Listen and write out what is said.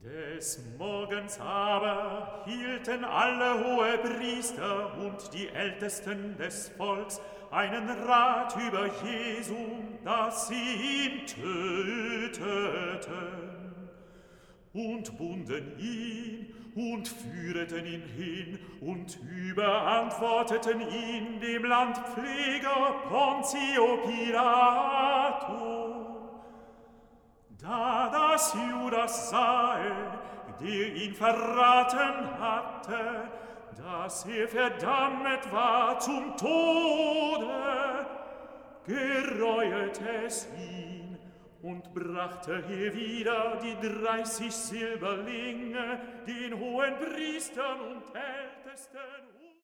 Des Morgens aber hielten alle Hohepriester und die Ältesten des Volks einen Rat über Jesum, dass sie ihn töteten, und bunden ihn und führeten ihn hin und überantworteten ihn dem Landpfleger Pontio Pilato. Da das Judas sahe, der ihn verraten hatte, dass er verdammt war zum Tode, gereute es ihn und brachte er wieder die 30 Silberlinge den hohen Priestern und Ältesten